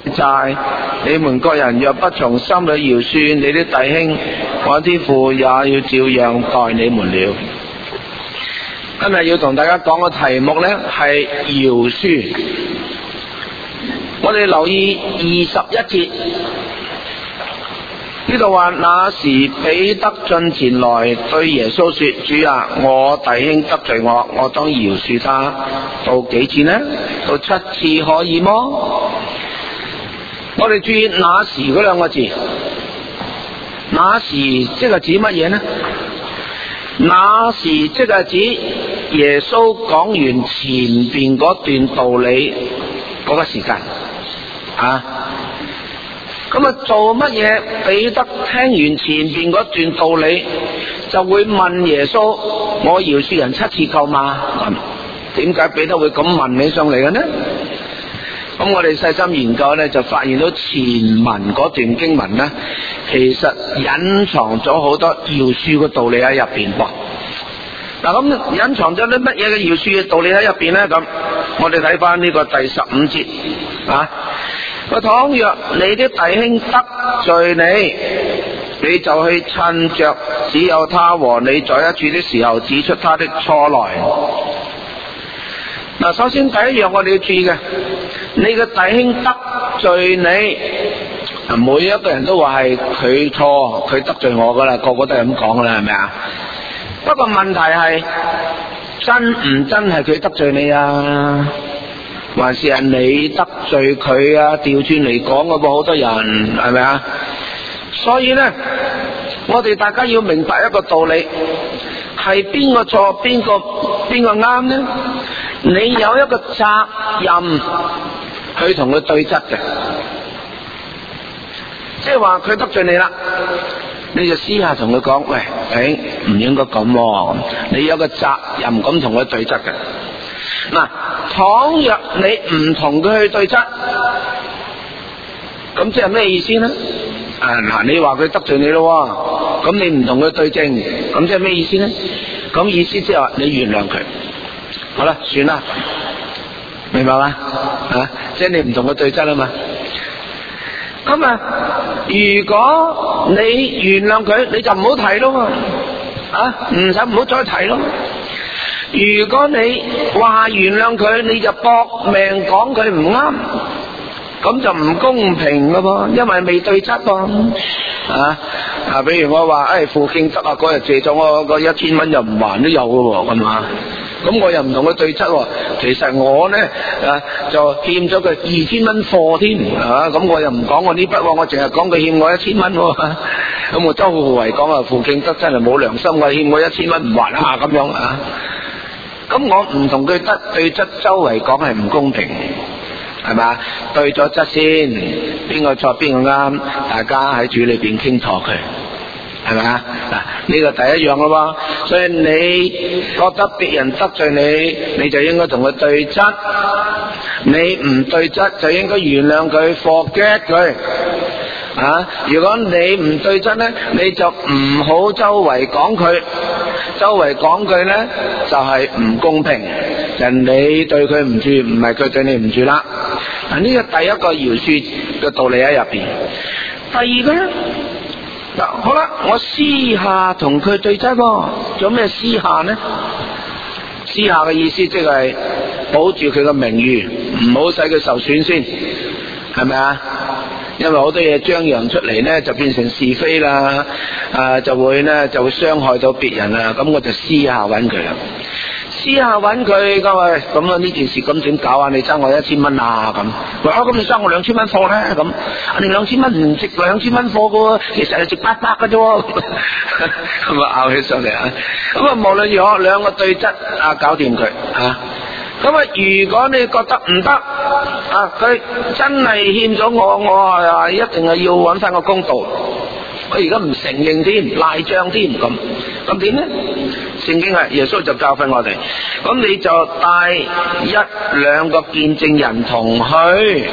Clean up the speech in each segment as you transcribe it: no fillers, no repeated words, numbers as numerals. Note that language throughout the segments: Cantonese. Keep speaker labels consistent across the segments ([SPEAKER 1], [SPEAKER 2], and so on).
[SPEAKER 1] 債，你們各人若不從心裏饒恕你的弟兄，我天父也要照樣待你們了。今日要同大家講嘅題目呢係饒恕。我哋留意21節，呢度話，那時彼得進前來對耶穌說：主啊，我弟兄得罪我，我當饒恕他到幾次呢？到7次可以麼？我哋注意那時嗰兩個字，那時即係指乜嘢呢？那時即係指耶穌講完前邊嗰段道理嗰個時間啊。咁啊，做乜嘢？彼得聽完前邊嗰段道理，就會問耶穌：我饒恕人7次夠嗎？點解彼得會咁問起上嚟嘅呢？咁我哋細心研究呢，就發現到前文嗰段經文呢，其實隱藏咗好多饒恕嘅道理喺入邊噃。嗱，咁隱藏咗啲乜嘢嘅饒恕嘅道理喺入邊呢？咁我哋睇翻呢個第15節啊。倘若你的弟兄得罪你，你就去趁着只有他和你在一處的時候，指出他的錯來。嗱，首先第一樣我哋要注意嘅，你嘅弟兄得罪你，每一個人都話係佢錯，佢得罪我噶啦，個個都係咁講噶啦，係咪啊？不過問題係真唔真係佢得罪你啊？還是係你得罪佢啊？調轉嚟講嘅噃，好多人係咪啊？所以呢，我哋大家要明白一個道理，係邊個錯，邊個啱呢？你有一個責任去同佢對質嘅，即係話佢得罪你啦，你就私下同佢講：喂，唔應該咁喎，你有個責任咁同佢對質嘅。嗱，倘若你唔同佢去對質，咁即係咩意思呢？嗱，你話佢得罪你咯，咁你唔同佢對證，咁即係咩意思呢？咁意思即係話你原諒佢，好啦，算啦，明白嗎？即係你唔同佢對質啊嘛。咁啊，如果你原諒佢，你就唔好提咯，唔好再提咯。如果你話原諒佢，你就搏命講佢唔啱，咁就唔公平噶噃，因為未對質噃。比如我話傅敬德啊，嗰日借咗我個1000蚊又唔還都有噶喎，係嘛？咁我又唔同佢對質，其實我呢就欠咗佢2000蚊貨添，咁我又唔講我呢筆，我淨係講佢欠我1000蚊。咁我周浩維講啊，傅敬德真係冇良心，我欠我1000蚊唔還啊，咁樣啊。咁我唔同佢對質，周圍講係唔公平，係嘛？對咗質先，邊個錯邊個啱，大家喺主裏邊傾妥佢，係咪啊？嗱，呢個第一樣咯喎。所以你覺得別人得罪你，你就應該同佢對質；你唔對質，就應該原諒佢 ，forget 佢。如果你唔對質呢，你就唔好周圍講佢，周圍講佢呢就係唔公平，人你對佢唔住，唔係佢對你唔住啦。呢個第一個饒恕嘅道理喺入邊。第二個呢，好啦，我私下同佢對質喎，做咩私下呢？私下嘅意思即係保住佢嘅名譽，唔好使佢受損先，係咪啊？因為好多嘢張揚出嚟呢，就變成是非啦，就會傷害到別人啦。咁我就私下揾佢啦，私下揾佢，咁啊呢件事咁點搞啊？你爭我1000蚊啊？咁，咁你爭我2000蚊貨咧？咁，你2000蚊唔值2000蚊貨噶喎，其實係值800噶啫。咁啊拗起上嚟啊！咁啊無論如何，兩個對質搞掂佢啊。咁啊，如果你覺得唔得佢真係欠咗我係一定係要揾翻個公道。我而家唔承認添，賴賬添，咁點呢？聖經係耶穌就教訓我哋，咁你就帶1-2個見證人同去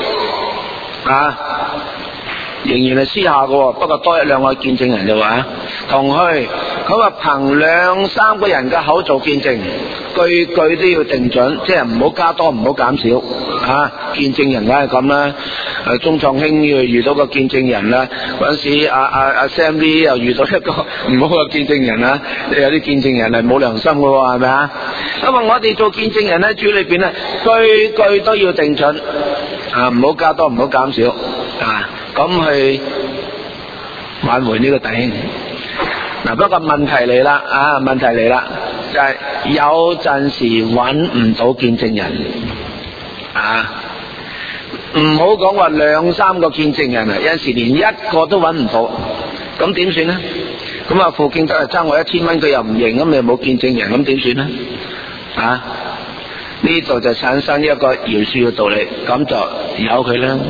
[SPEAKER 1] 仍然係私下嘅，不過多1-2個見證人就話同去，咁啊憑2-3個人嘅口做見證，句句都要定準，即係唔好加多，唔好減少見證人梗係咁啦。鍾創興遇到個見證人啦，嗰陣時阿 Sam Lee 又遇到一個唔好嘅見證人啦。有啲見證人係冇良心嘅喎，係咪啊？因為我哋做見證人喺主裏邊咧，句句都要定準唔好加多，唔好減少咁去挽回呢個弟兄。不過問題嚟啦，就係有陣時揾唔到見證人唔好講話2、3個見證人有陣時連一個都揾唔到，咁點算呢？咁傅敬德爭我1000蚊，佢又唔認，咁你冇見證人，咁點算呢？呢度就產生一個饒恕嘅道理，咁就由佢啦，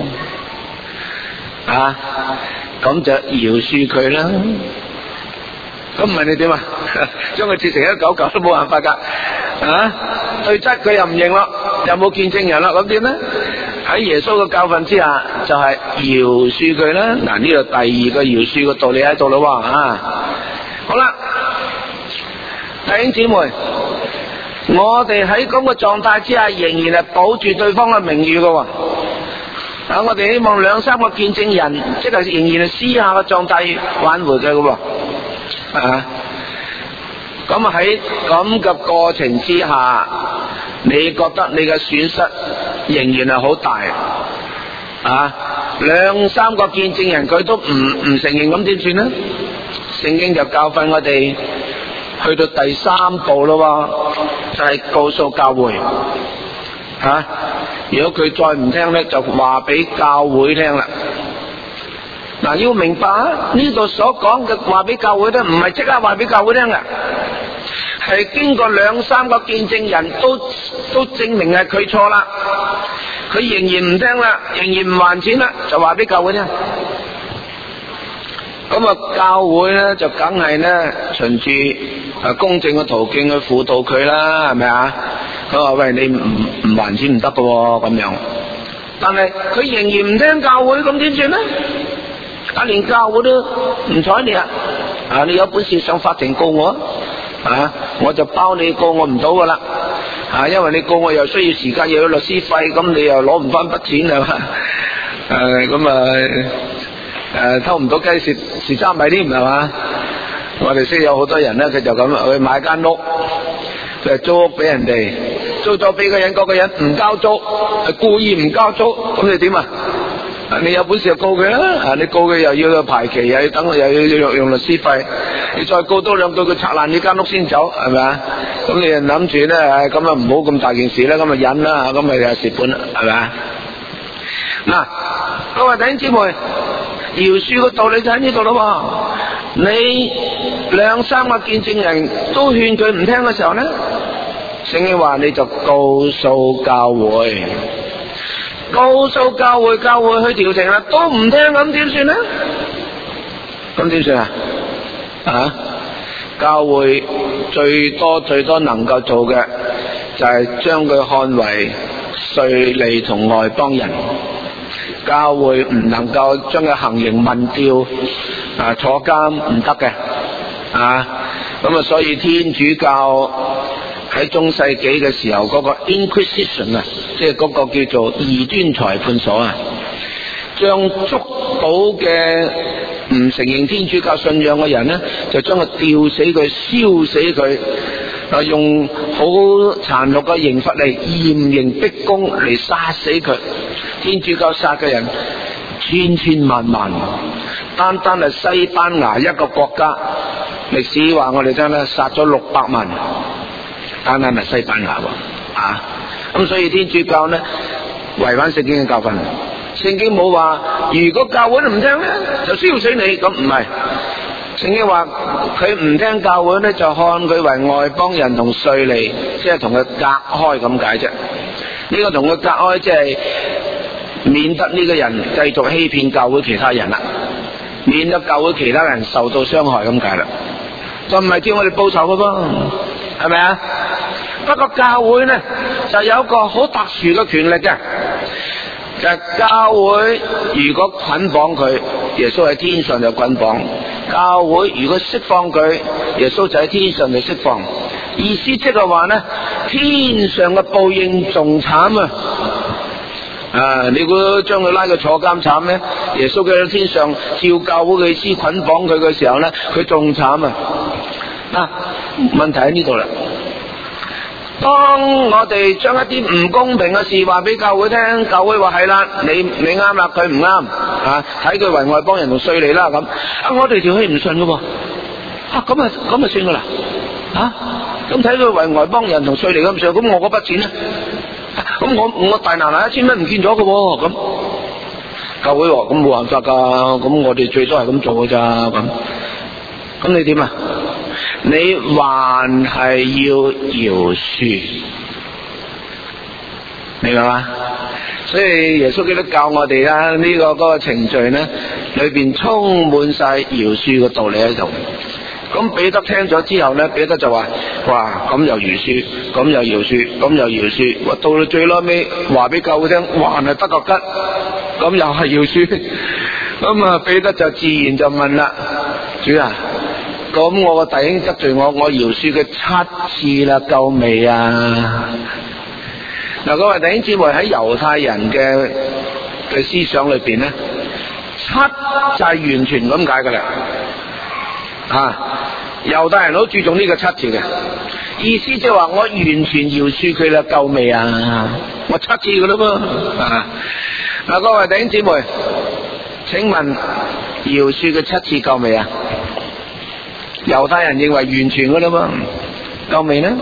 [SPEAKER 1] 咁就饒恕佢啦。咁唔係你點將佢切成199都冇辦法噶，對質佢又唔認咯，又冇見證人啦，咁點呢？喺耶穌嘅教訓之下，就係饒恕佢啦。呢度第2個饒恕嘅道理喺度咯喎。好啦，弟兄姊妹，我哋喺咁嘅狀態之下，仍然係保住對方嘅名譽嘅喎。我哋希望2、3個見證人，即係仍然係私下嘅狀態挽回佢嘅喎。咁喺咁嘅過程之下，你覺得你嘅損失仍然係好大2、3個見證人佢都唔承認，咁點算呢？聖經就教訓我哋去到第3步咯，就係告訴教會如果佢再唔聽呢，就話俾教會聽啦。要明白呢度所講嘅話俾教會聽，唔係即刻話俾教會聽嘅，係經過2、3個見證人都證明係佢錯啦，佢仍然唔聽啦，仍然唔還錢啦，就話俾教會聽。咁教會咧就梗係咧循住公正嘅途徑去輔導佢啦，係咪啊？佢話喂，你唔還錢唔得噶咁樣，但係佢仍然唔聽教會，咁點算呢？連教會都唔睬你你有本事上法庭告我我就包你告我唔到噶啦因為你告我又需要時間，又要律師費，咁你又攞唔翻筆錢係嘛？偷唔到雞蝕3米添係嘛？我哋識有好多人咧，佢就咁去買間屋，佢租屋俾人哋，租咗俾個人，嗰個人唔交租，係故意唔交租，咁你點你有本事就告佢啦，你告佢又要排期，又要等，又要用律師費，你再告多2句，佢拆爛呢間屋先走，係咪啊？咁你就諗住咧，咁唔好咁大件事啦，咁忍啦，咁又蝕本啦，係咪啊？各位弟兄姊妹，饒恕嘅道理就喺呢度咯。你2、3個見證人都勸佢唔聽嘅時候呢，聖經話你就告訴教會。告訴教會，教會去調停啦，都唔聽，咁點算呢？咁點算教會最多能夠做嘅就係將佢看為稅吏同外邦人，教會唔能夠將佢行刑問吊坐監，唔得嘅咁所以天主教喺中世紀嘅時候嗰個 Inquisition 即係嗰個叫做異端裁判所將捉到嘅唔承認天主教信仰嘅人呢，就將佢吊死佢，燒死佢，用好殘酷嘅刑罰嚟嚴刑逼供嚟殺死佢。天主教殺嘅人千萬，單係西班牙一個國家歷史話我哋聽咧，殺咗600萬。單係西班牙咁所以天主教呢違反聖經嘅教訓，聖經冇話如果教會都唔聽呢就燒死你，咁唔係。聖經話佢唔聽教會呢，就看佢為外邦人同稅吏，即係同佢隔開咁解啫。呢個同佢隔開即係免得呢個人繼續欺騙教會其他人啦，免得教會其他人受到傷害咁解啦，就唔係叫我哋報仇噶噃，係咪啊？不過教會呢就有一個好特殊嘅權力嘅，就係教會如果捆綁佢，耶穌喺天上就捆綁；教會如果釋放佢，耶穌就喺天上就釋放。意思即係話呢，天上嘅報應仲慘你估將佢拉佢坐監慘咩？耶穌喺天上照教會嘅師捆綁佢嘅時候咧，佢仲慘啊！問題喺呢度啦。當我哋將一啲唔公平嘅事話俾教會聽，教會話係啦，你啱啦，佢唔啱睇佢為外邦人同稅吏啦咁。我哋條氣唔順噶噃，咁算噶啦咁睇佢為外邦人同稅吏咁上，咁我嗰筆錢咧，咁我大難拿1000蚊唔見咗噶喎，咁教會話咁冇辦法噶，咁我哋最多係咁做噶咋咁你點啊？你還係要饒恕，明白嗎？所以耶穌基督教我哋啦，呢個嗰個程序咧，裏邊充滿晒饒恕嘅道理喺度。咁彼得聽咗之後咧，彼得就話：哇，咁又饒恕，咁又饒恕，咁又饒恕，到到最攞尾話俾教會聽，還係得個吉，咁又係饒恕。咁彼得就自然就問啦：主啊，咁我個弟兄得罪我饒恕佢7次啦，夠未啊？嗱，各位弟兄姊妹，喺猶太人嘅思想裏邊咧，7就係完全咁解噶啦。猶太人好注重呢個7字嘅意思，即係話我完全饒恕佢啦，夠未啊？我7次噶啦噃。嗱，各位弟兄姊妹，請問饒恕佢7次夠未啊？猶太人認為完全噶啦嘛，夠未呢？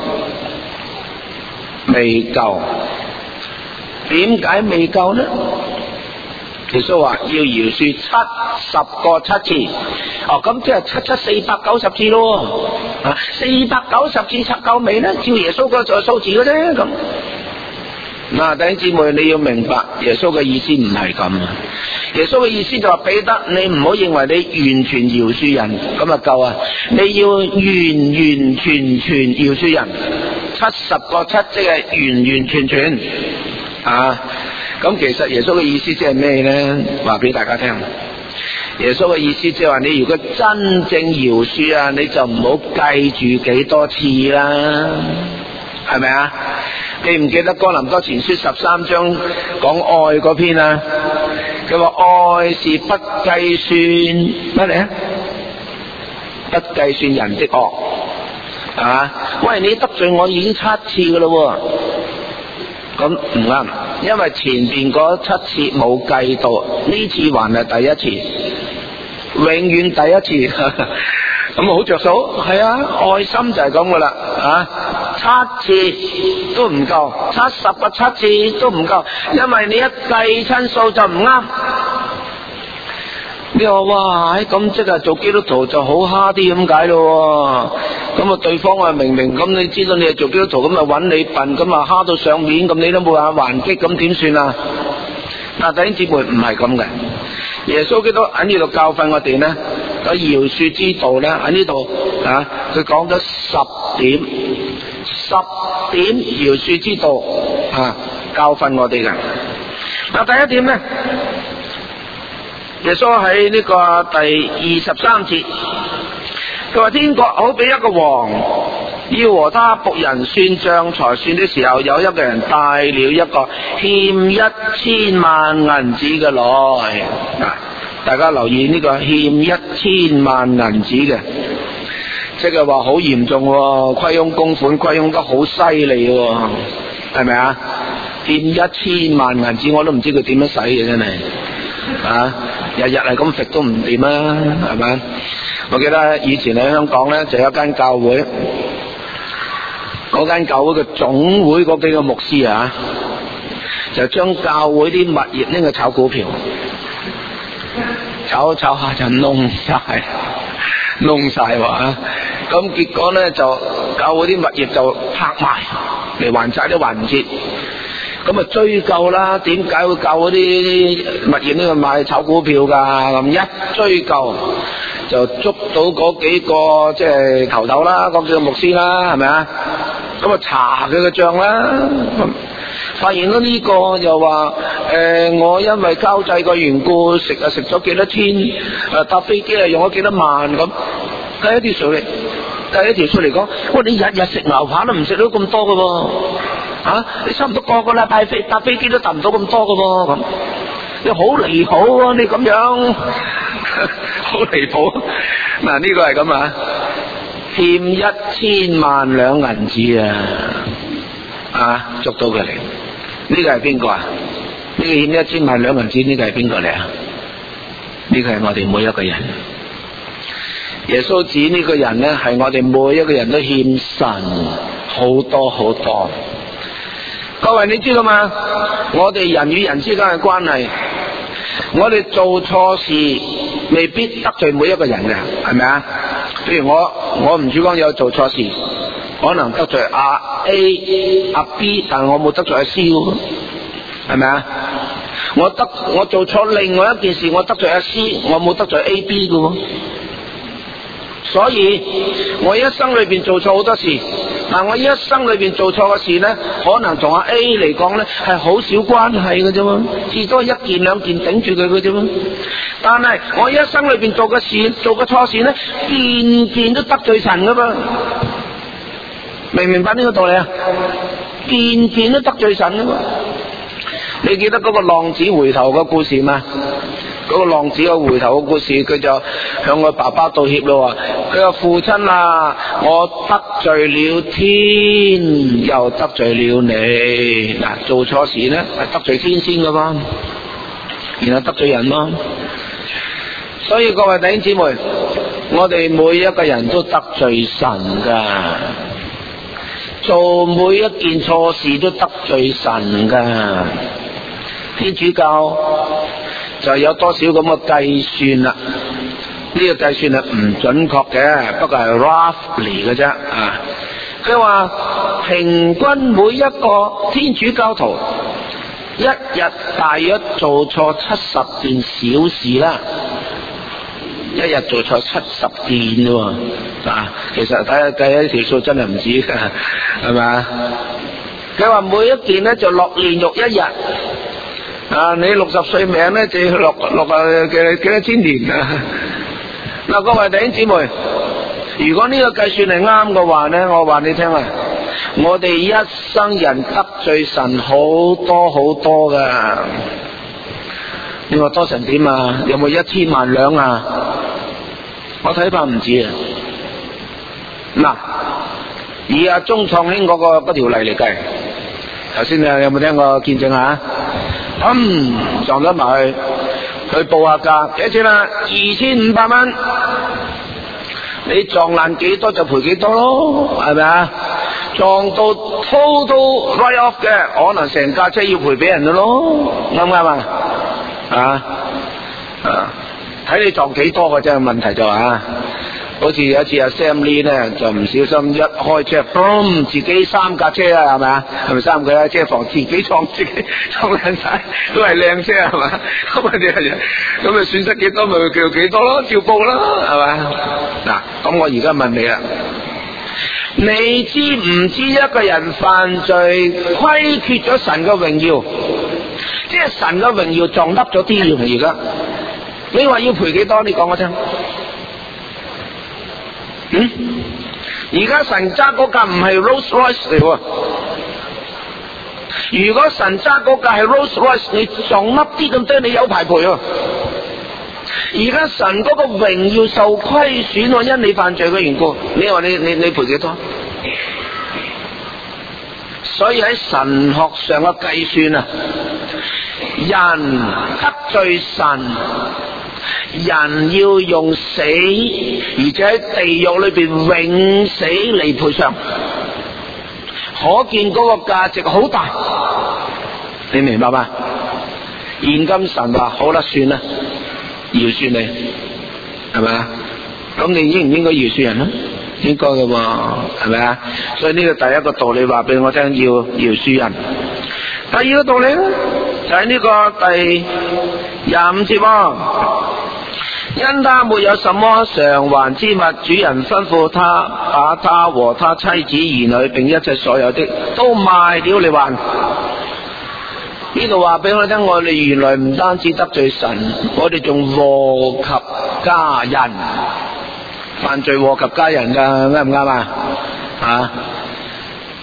[SPEAKER 1] 未夠。點解未夠呢？耶穌話要饒恕70個7次。咁即係7,490次咯。490次夠未呢？照耶穌個數字嘅啫咁。弟兄姊妹，你要明白耶穌嘅意思唔係咁。耶穌嘅意思就話：彼得，你唔好認為你完全饒恕人咁啊夠啊！你要完完全全饒恕人，70個7即係完完全全咁其實耶穌嘅意思即係咩呢？話俾大家聽。耶穌嘅意思即係話，你如果真正饒恕你就唔好計住幾多次啦，係咪啊？記唔記得哥林多前書13章講愛嗰篇啊？佢話愛是不計算乜嚟啊？不計算人的惡，係嘛？喂，你得罪我已經7次噶咯，咁唔啱，因為前邊嗰7次冇計到，呢次還係第一次，永遠第一次。咁好着數，係愛心就係咁噶啦，7次都唔夠，70個7次都唔夠，因為你一計親數就唔啱。你話哇，咁即係做基督徒就好蝦啲咁解咯。咁對方明明咁，你知道你係做基督徒，咁揾你笨，咁蝦到上面，咁你都冇辦法還擊，咁點算啊？弟兄姊妹，唔係咁嘅。耶穌基督喺呢度教訓我哋呢個饒恕之道呢，喺呢度佢講咗10點饒恕之道教訓我哋嘅。第一點呢，耶穌喺呢個第23節，佢話天國好比一個王要和他僕人算賬，才算的時候，有一個人帶了一個欠1000萬銀子嘅來。大家留意呢個欠1000萬銀子嘅，即係話好嚴重喎，虧空公款，虧空得好犀利喎，係咪啊？欠1000萬銀子，我都唔知佢點樣使嘅，真係日日係咁揈都唔掂啊，係咪？我記得以前喺香港呢，就有一間教會，嗰間教會嘅總會嗰幾個牧師就將教會啲物業拎去炒股票，炒下就弄晒咁結果呢，就教會啲物業就拍賣嚟還債都還唔切，咁追究啦，點解會教嗰啲物業呢去買炒股票噶？咁一追究就捉到嗰幾個即係頭頭啦，嗰幾個牧師啦，係咪啊？咁查佢嘅賬啦，發現咗呢個又話我因為交際個緣故食咗幾多千，搭飛機用咗幾多萬，咁計一條數嚟講，你日日食牛扒都唔食到咁多噶噃， 你差唔多個個禮拜搭飛機都搭唔到咁多噶喎，咁你好離譜啊！你咁樣好離譜。嗱，呢個係咁啊，欠1000萬兩銀子啊，捉到佢嚟。呢個係邊個啊？呢個欠1000萬兩銀子，呢個係邊個嚟啊？呢個係我哋每一個人。耶穌指呢個人呢，係我哋每一個人都欠神好多好多。各位你知道嗎？我哋人與人之間嘅關係，我哋做錯事未必得罪每一個人嘅，係咪啊？譬如我吳主光有做錯事，可能得罪阿 A 阿 B， 但係我冇得罪阿 C， 係咪啊？我做錯另外一件事，我得罪阿 C， 我冇得罪 A B 嘅。所以我一生裏邊做錯好多事，但我一生裏邊做錯嘅事呢，可能同阿 A 嚟講呢係好少關係嘅啫嘛，至多1件2件頂住佢嘅啫嘛。但係我一生裏邊做嘅錯事呢，件件都得罪神噶嘛，明唔明白呢個道理啊？件件都得罪神噶嘛。你記得嗰個浪子回頭嘅故事嗎？嗰個浪子嘅回頭嘅故事，佢就向佢爸爸道歉咯。佢話：父親啊，我得罪了天，又得罪了你。嗱，做錯事呢係得罪天先噶嘛，然後得罪人咯。所以各位弟兄姊妹，我哋每一個人都得罪神噶，做每一件錯事都得罪神噶。天主教就有多少咁嘅計算啦？呢個計算係唔準確嘅，不過係 roughly 嘅啫啊。佢話平均每一個天主教徒一日大約做錯70件小事啦，一日做錯70件啫啊！其實計一條數真係唔止㗎，係咪啊？佢話每一件呢就落煉獄1日。啊！你60歲命咧，就要落幾多千年啊！嗱，各位弟兄姊妹，如果呢個計算係啱嘅話咧，我話你聽啊，我哋一生人得罪神好多好多噶。你話多成點啊？有冇1000萬兩啊？我睇怕唔止啊！嗱，以阿鍾創興嗰條例嚟計，頭先你有冇聽過見證啊？撞咗埋去報下價，幾錢啊？2500蚊。你撞爛幾多就賠幾多咯，係咪啊？撞到 total write off 嘅，可能成架車要賠俾人嘅咯，啱唔啱啊？睇你撞幾多嘅啫，問題就好似有一次阿 Sam Lee 咧，就唔小心一開車，自己3架車啊，係咪啊？係咪3架車房自己撞爛晒，都係靚車係嘛？咁咪損失幾多咪叫幾多咯，照報啦，係嘛？嗱，咁我而家問你啦，你知唔知一個人犯罪虧缺咗神嘅榮耀，即係神嘅榮耀撞凹咗啲嘅？而家你話要賠幾多？你講我聽。而家神揸嗰架唔係 Rolls Royce 嚟喎，如果神揸嗰架係 Rolls Royce， 你撞凹啲咁多，你有排賠喎。而家神嗰個榮耀受虧損喎，因你犯罪嘅緣故，你話你賠幾多？所以喺神學上嘅計算啊，人得罪神，人要用死，而且喺地獄裏邊永死嚟賠償，可見嗰個價值好大，你明白嗎？現今神話好啦，算啦，饒恕你，係咪啊？咁你應唔應該饒恕人啊？應該嘅喎，係咪啊？所以呢個第一個道理話俾我聽，要饒恕人。第二個道理咧，就喺呢個第25節喎。因他沒有什麼償還之物，主人吩咐他把他和他妻子兒女並一切所有的都賣了嚟還。呢度話俾我聽，我哋原來唔單止得罪神，我哋仲禍及家人，犯罪禍及家人噶，啱唔啱啊？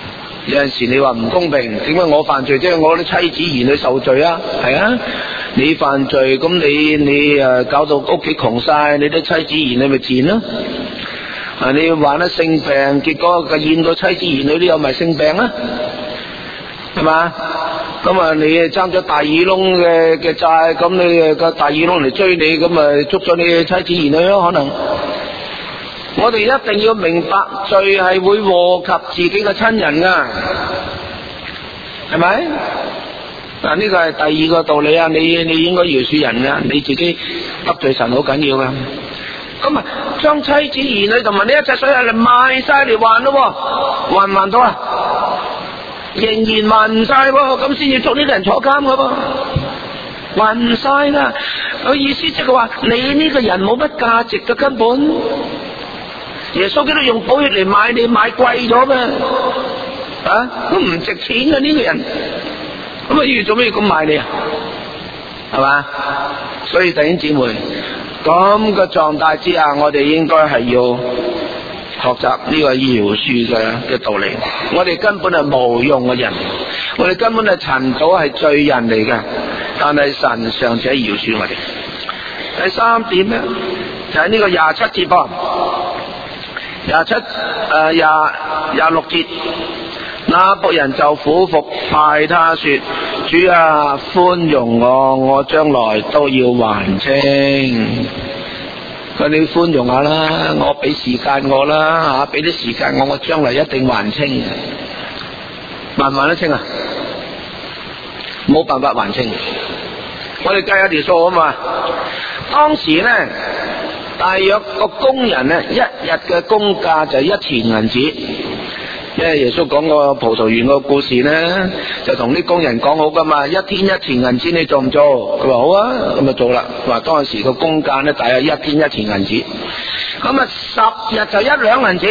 [SPEAKER 1] 有陣時你話唔公平，點解我犯罪啫？我啲妻子兒女受罪啊，係啊，你犯罪咁你搞到屋企窮晒，你啲妻子兒女咪賤咯。你患得性病，結果見到妻子兒女都有埋性病啊，係嘛？咁啊，你爭咗大耳窿嘅債，咁你個大耳窿嚟追你，咁啊捉咗你嘅妻子兒女咯，可能。我哋一定要明白，罪係會禍及自己嘅親人噶，係咪？嗱，呢個係第二個道理啊！你應該饒恕人噶，你自己得罪神好緊要噶。咁啊，將妻子兒女同埋呢一切所有嚟賣晒嚟還咯，還唔還到啊？仍然還唔晒，咁先至捉呢個人坐監噶噃，還唔晒啦。佢意思即係話，你呢個人冇乜價值嘅根本。耶穌基督用寶血嚟買你，買貴咗咩？啊，都唔值錢嘅呢個人，咁啊要做咩咁買你啊？係嘛？所以弟兄姊妹，咁嘅狀態之下，我哋應該係要學習呢個饒恕嘅道理。我哋根本係無用嘅人，我哋根本係塵土，係罪人嚟嘅，但係神尚且饒恕我哋。第三點咧，就係呢個27節噃。26節，那僕人就俯伏拜他說：主啊，寬容我，我將來都要還清。佢你寬容下啦，我俾時間我啦吓，俾啲時間我將來一定還清。還唔還得清啊？冇辦法還清。我哋計下條數啊嘛，當時咧。大約個工人咧，一日嘅工價就1錢銀子。因為耶穌講個葡萄園個故事咧，就同啲工人講好噶嘛，一天1錢銀子，你做唔做？佢話好啊，咁就做啦。話當時個工價咧，大約一天1錢銀子，咁啊10日就1兩銀子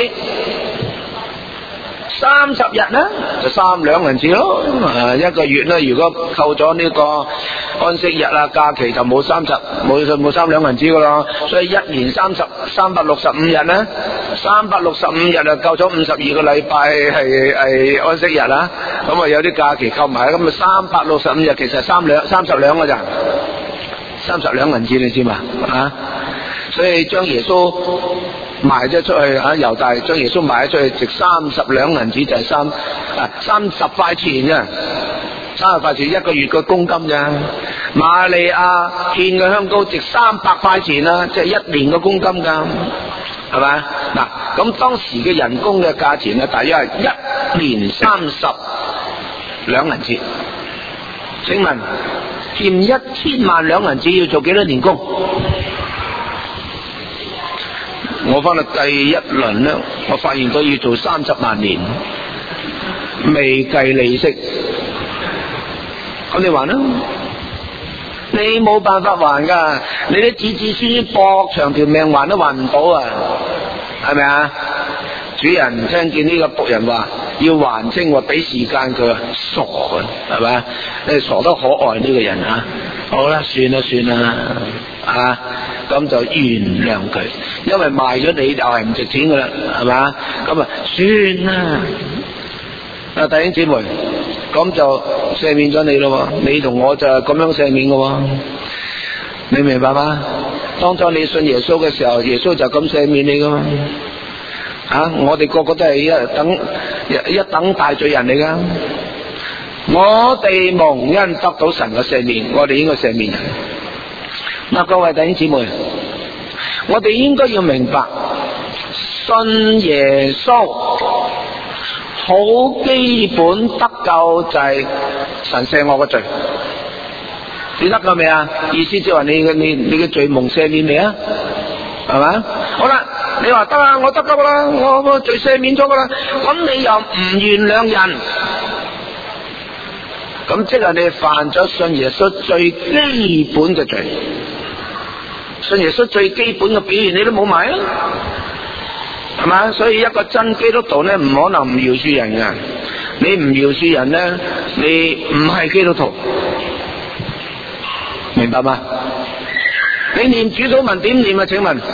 [SPEAKER 1] ，30日咧就3兩銀子咯。一個月咧，如果扣咗呢個安息日啊假期就冇3兩銀子噶啦。所以1年365日咧，365日啊夠咗52個禮拜係安息日啦。咁啊有啲假期扣埋，咁啊365日其實30兩噶咋，30兩銀子你知嘛？啊，所以將耶穌賣咗出去啊！猶大將耶穌賣咗出去，值30兩銀子，就係30塊錢啫，30塊錢一個月嘅工金咋。瑪利亞獻嘅香膏值300塊錢啦，即係1年嘅工金噶，係咪？嗱，咁當時嘅人工嘅價錢咧，大約係1年30兩銀子。請問欠1000萬兩銀子要做幾多年工？我翻到第一輪咧，我發現佢要做30萬年，未計利息。咁你還啦？你冇辦法還噶，你啲子孫搏長條命還都還唔到啊，係咪啊？主人聽見呢個僕人話要還清，話俾時間佢，傻嘅，係咪？你傻得可愛呢個人啊！好啦，算啦，啊，咁就原諒佢，因為賣咗你就係唔值錢噶啦，係嘛？咁啊，算啦。啊，弟兄姊妹，咁就赦免咗你咯，你同我就係咁樣赦免嘅，你明白嗎？當初你信耶穌嘅時候，耶穌就咁赦免你噶嘛。啊，我哋個個都係一等大罪人嚟噶。我哋蒙恩得到神嘅赦免，我哋應該赦免人。嗱，各位弟兄姊妹，我哋應該要明白，信耶穌好基本得救就係神赦我嘅罪。你得救未啊？意思即係話你嘅罪蒙赦免未啊？係嘛？好啦，你話得啦，我得救啦，我罪赦免咗噶啦，咁你又唔原諒人？咁即係你犯咗信耶穌最基本嘅罪，信耶穌最基本嘅表現你都冇埋啊，係嘛？所以一個真基督徒咧，唔可能唔饒恕人噶。你唔饒恕人咧，你唔係基督徒，明白嗎？你念主禱文點念啊？請問，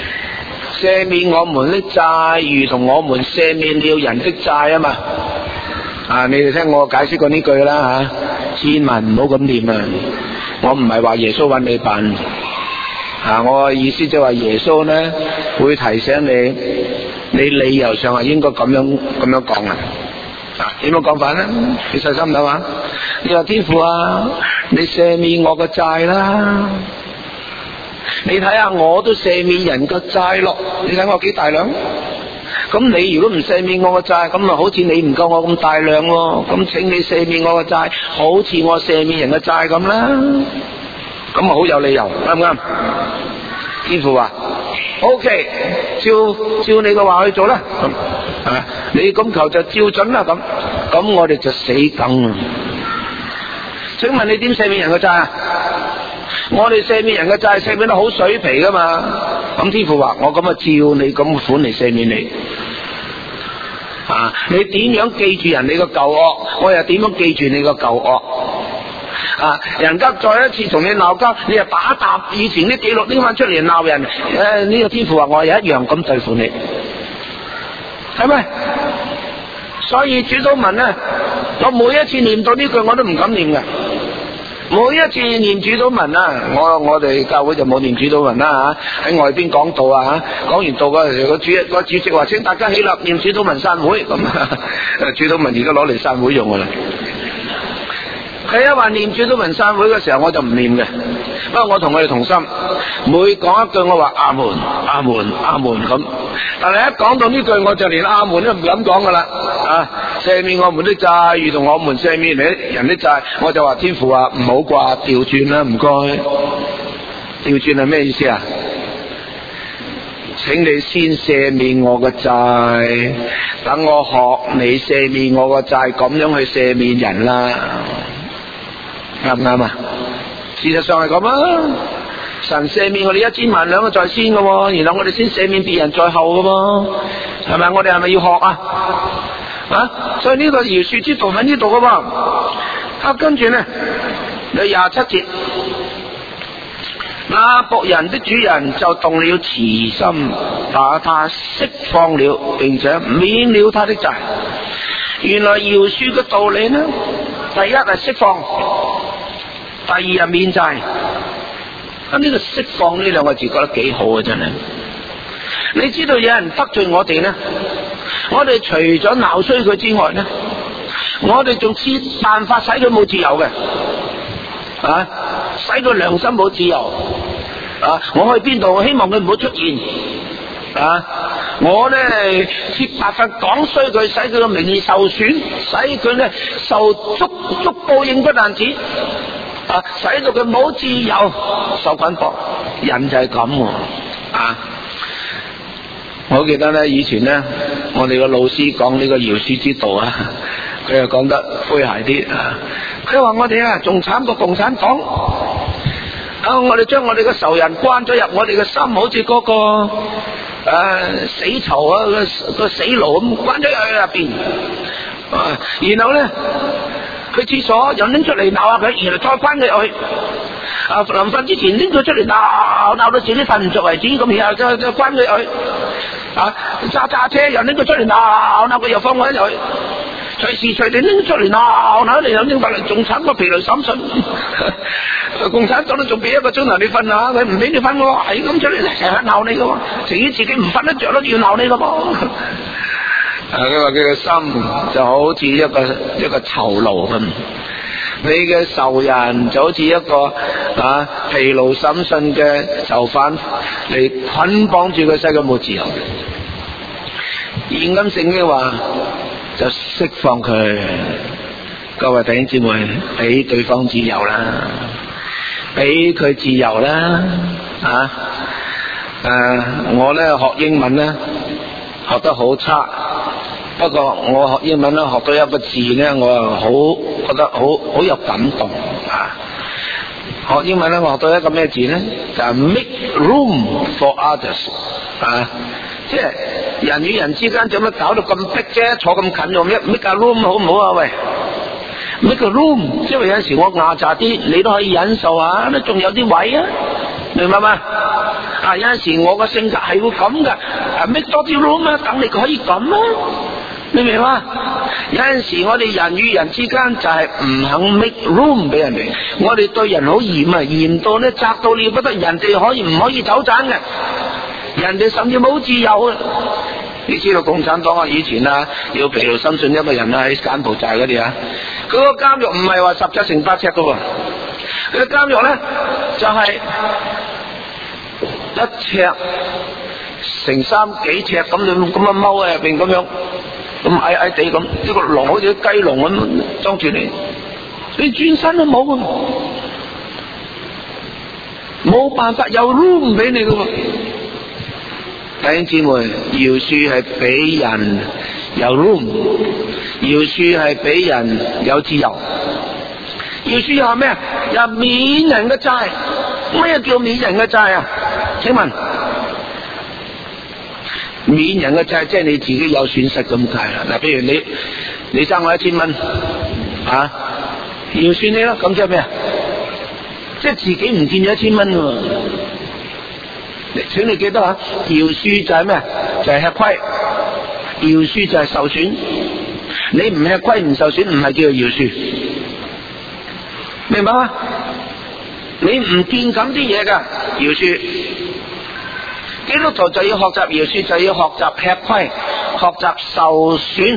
[SPEAKER 1] 赦免我們的債，如同我們赦免了人的債啊嘛。 你哋聽我解釋過呢句啦千萬唔好咁念啊！我唔係話耶穌揾你辦我嘅意思即係話耶穌呢會提醒你，你理由上係應該咁樣講點樣講法呢？你細心諗下，你話天父你赦免我個債啦，你睇下我都赦免人個債咯，你睇我幾大量？咁你如果唔赦免我個債，咁啊好似你唔夠我咁大量喎，咁請你赦免我個債，好似我赦免人嘅債咁啦，咁啊好有理由，啱唔啱？天父話 OK， 照你嘅話去做啦，你咁求就照準啦，咁我哋就死梗啦。請問你點赦免人嘅債？我哋赦免人嘅債赦免得好水皮噶嘛，咁天父話我咁照你咁款嚟赦免你你點樣記住人哋個舊惡，我又點樣記住你個舊惡人家再一次同你鬧交，你又打沓以前啲記錄拎翻出嚟鬧人，呢個天父話我又一樣咁對付你，係咪？所以主禱文呢，我每一次念到呢句我都唔敢念嘅。每一次念主禱文我哋教會就冇念主禱文啦喺外邊講道講完道嗰時個主席話請大家起立念主禱文散會，咁主禱文而家攞嚟散會用噶啦。佢一話念主禱文散會嘅時候我就唔念嘅，不過我同佢哋同心，每講一句我話阿門阿門阿門咁，但係一講到呢句我就連阿門都唔敢講噶啦赦免我們的債如同我們赦免人的債，我就話天父唔好啩，調轉啦唔該。調轉係咩意思請你先赦免我嘅債，等我學你赦免我嘅債，咁樣去赦免人啦，啱唔啱事實上係咁神赦免我哋1000萬兩在先嘅，然後我哋先赦免別人在後嘅，係咪？我哋係咪要學所以呢個饒恕之道喺呢度嘅跟住呢你27節，那僕人的主人就動了慈心，把他釋放了，並且免了他的債。原來饒恕嘅道理呢，第一係釋放，第二係免債。呢個釋放呢兩個字覺得幾好真係。你知道有人得罪我哋呢，我哋除咗鬧衰佢之外呢，我哋仲設辦法使佢冇自由嘅使佢良心冇自由我去邊度我希望佢唔好出現我呢設辦法講衰佢，使佢嘅名譽受損，使佢呢受足報應不但止使到佢冇自由受捆綁。人就係咁我記得呢以前呢我哋個老師講呢個饒恕之道佢又講得詼諧啲佢話我哋仲慘過共產黨我哋將我哋嘅仇人關咗入我哋嘅心，好似嗰個死囚個死牢咁關咗入邊然後呢去廁所又拎出嚟鬧下佢，然後再關佢入去臨瞓之前拎佢出嚟鬧到自己瞓唔着為止，咁然後再關佢入去揸車又拎佢出嚟鬧佢，又放佢入去，隨時隨地拎出嚟鬧你又拎翻嚟，仲慘過疲勞審訊共產黨都仲俾1個鐘頭你瞓下，佢唔俾你瞓喎，係咁出嚟成日鬧你噶，至於自己唔瞓得着都要鬧你噶噃佢話佢嘅心就好似一個囚牢咁，你嘅仇人就好似一個疲勞審訊嘅囚犯嚟捆綁住佢，使佢冇自由。現今聖經話就釋放佢，各位弟兄姊妹，俾對方自由啦，俾佢自由啦我呢學英文呢學得好差，不過我學英文呢學到一個字呢，我覺得好有感動學英文呢我學到一個咩字呢？就係 make room for others 即係人與人之間做乜搞到咁逼啫？坐咁近用 make a room 好唔好喂 make a room， 即係有陣時我牙擦啲你都可以忍受都仲有啲位明白嗎？有陣時我個性格係會咁噶，make 多啲 room 等你可以咁你明嘛？有陣時我哋人與人之間就係唔肯 make room 俾人哋，我哋對人好嚴啊，嚴到咧窄到你覺得人哋可以唔可以走盞嘅，人哋甚至冇自由嘅。你知道共產黨啊，以前啊要疲勞深信一個人啊喺柬埔寨嗰啲啊，佢個監獄唔係話10尺乘8尺噶喎，佢個監獄咧就係1尺乘3幾尺咁樣踎喺入邊咁樣，咁矮矮地咁，呢個籠好似雞籠咁裝住你，你轉身都冇，冇辦法有 room 俾你噶喎。弟兄姊妹，饒恕係俾人有 room， 饒恕係俾人有自由。饒恕又係咩啊？又免人嘅債。咩叫免人嘅債啊？請問，免人嘅債即係你自己有損失咁解啦。嗱，譬如你爭我1000蚊啊，饒恕你啦，咁即係咩啊？即係自己唔見咗1000蚊喎。請你記得啊，饒恕就係咩？就係吃虧，饒恕就係受損。你唔吃虧唔受損，唔係叫做饒恕，明白嗎？你唔見咁啲嘢噶饒恕，基督徒就要學習饒恕，就要學習吃虧，學習受損，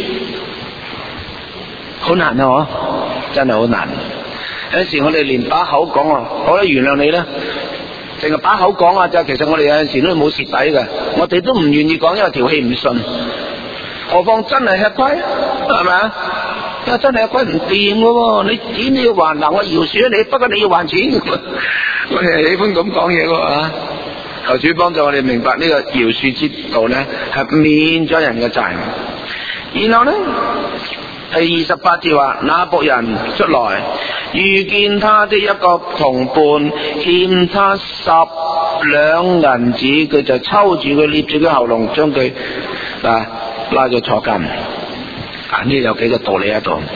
[SPEAKER 1] 好難啊！真係好難。有陣時我哋連把口講啊，好啦，原諒你啦。淨係把口講啊，就其實我哋有陣時都冇蝕底嘅，我哋都唔願意講，因為條氣唔順。何況真係吃虧，係咪啊？真係吃虧唔掂嘅喎，你點都要還？嗱，我饒恕你，不過你要還錢。我哋係喜歡咁講嘢嘅。求主幫助我哋明白呢個饒恕之道咧，係免咗人嘅債。然後咧，第28節話，那僕人出來，遇見他的一個同伴欠他10兩銀子，佢就抽住佢，捏住佢喉嚨，將佢拉咗坐監。呢有幾個道理喺度。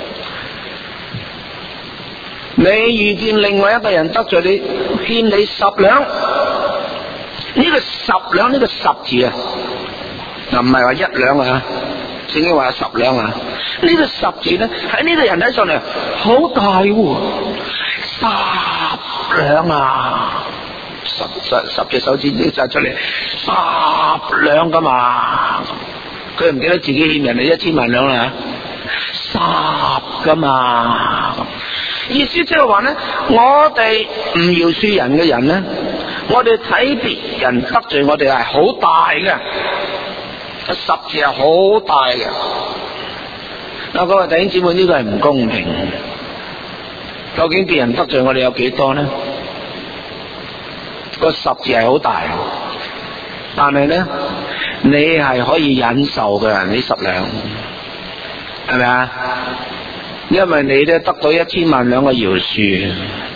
[SPEAKER 1] 你遇見另外一個人得罪你，欠你10兩，呢個10兩呢個10字啊，嗱唔係話1兩啊，聖經話有10兩啊。呢個10字咧喺呢個人睇上嚟好大喎，10兩啊，10隻手指拎晒出嚟，10兩噶嘛。佢唔記得自己欠人哋1000萬兩啦，10噶嘛。意思即係話咧，我哋唔饒恕人嘅人咧，我哋睇別人得罪我哋係好大嘅，10字係好大嘅。嗱，各位弟兄姊妹，呢個係唔公平。究竟別人得罪我哋有幾多呢？個10字係好大，但係咧，你係可以忍受嘅，呢10兩，係咪啊？因為你咧得到1000萬兩嘅饒恕。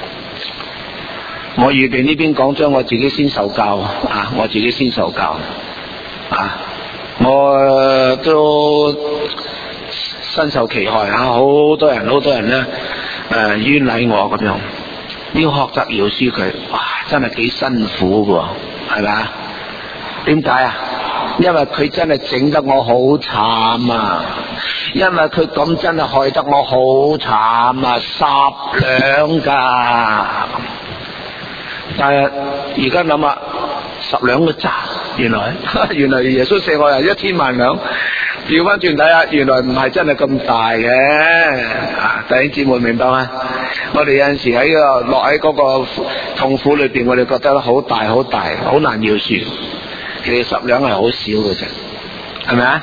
[SPEAKER 1] 我預備呢邊講章，我自己先受教啊！我自己先受教啊！我都身受其害啊！好多人咧冤枉我咁樣，要學習饒恕佢，哇！真係幾辛苦㗎，係咪啊？點解啊？因為佢真係整得我好慘啊！因為佢咁真係害得我好慘啊！10兩㗎，但係而家諗下10兩嘅咋？原來耶穌赦我係1000萬兩。調翻轉睇下，原來唔係真係咁大嘅。弟兄姊妹明白嗎？我哋有陣時喺落喺嗰個痛苦裏邊，我哋覺得好大好大，好難饒恕。其實10兩係好少嘅啫，係咪啊？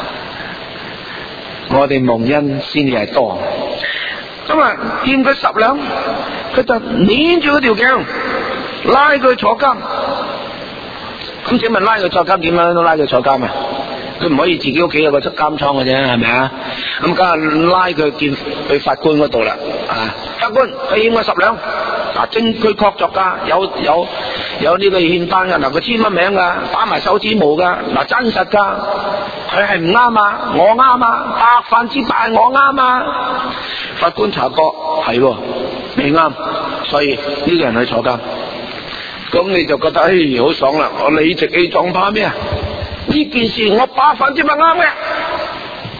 [SPEAKER 1] 我哋蒙恩先至係多。咁啊，欠佢10兩，佢就捏住嗰條頸，拉佢坐監。咁請問拉佢坐監點樣都拉佢坐監啊？佢唔可以自己屋企有個監倉嘅啫，係咪啊？咁梗係拉佢見去法官嗰度啦。法官，佢欠我10兩，證據確鑿噶，有呢個欠單噶，佢簽乜名噶，打埋手指模噶，真實噶，佢係唔啱啊，我啱啊，100%我啱啊。法官查過係，你啱，所以呢個人去坐監。咁你就覺得好爽啦，我理直氣壯怕咩啊？呢件事我100%啱嘅，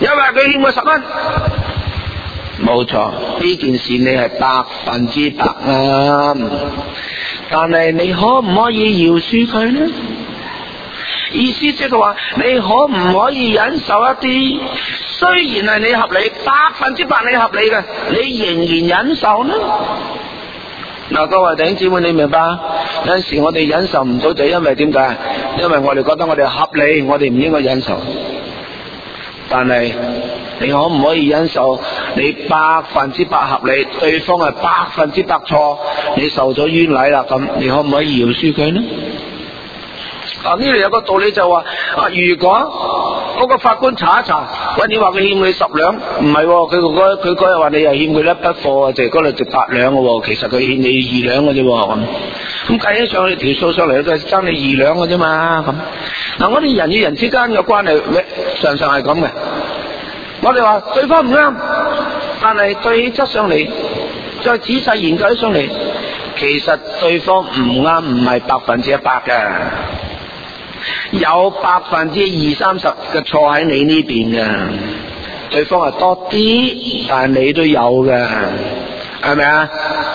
[SPEAKER 1] 因為佢欠佢10蚊。冇錯，呢件事你係100%啱，但係你可唔可以饒恕佢呢？意思即係話，你可唔可以忍受一啲雖然係你合理100%你合理嘅，你仍然忍受呢？嗱，各位弟兄姊妹，你明白？有陣時我哋忍受唔到，就因為點解？因為我哋覺得我哋合理，我哋唔應該忍受。但係你可唔可以忍受你100%合理，對方係100%錯，你受咗冤禮啦，咁你可唔可以饒恕佢呢？呢度有個道理就話，如果嗰個法官查一查，喂，你話佢欠你10兩，唔係，佢嗰日話你又欠佢一筆貨，就嗰度值8兩嘅，其實佢欠你2兩嘅啫，咁計起上去條數上嚟都係爭你2兩嘅啫嘛，咁我哋人與人之間嘅關係，常常係咁嘅。我哋話對方唔啱，但係對起質上嚟，再仔細研究起上嚟，其實對方唔啱，唔係100%嘅。有20-30%嘅錯喺你呢邊嘅，對方係多啲，但係你都有嘅，係咪啊？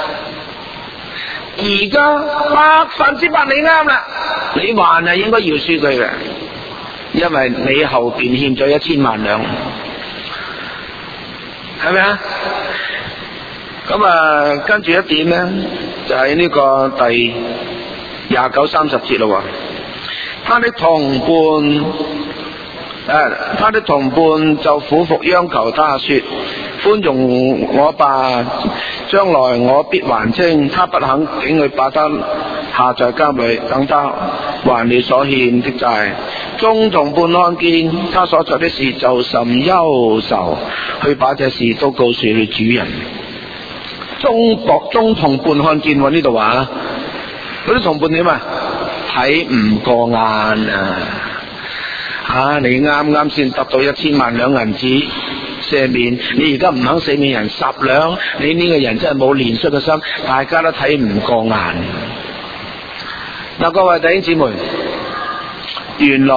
[SPEAKER 1] 而家100%你啱啦，你還係應該饒恕佢嘅，因為你後邊欠咗1000萬兩，係咪啊？咁跟住一點咧，就係呢個第29-30節咯。他的同伴就苦服央求他說：寬容我吧，將來我必還清。他不肯，竟去把他下在監裏，等他還了所欠的債。眾同伴看見他所做的事，就甚憂愁，去把這事都告訴佢主人。眾同伴看見喎，呢度話嗰啲同伴點啊？睇唔過眼啊！你啱啱先得到1000萬兩銀子赦免，你而家唔肯赦免人10兩，你呢個人真係冇憐恤嘅心，大家都睇唔過眼。嗱，各位弟兄姊妹，原來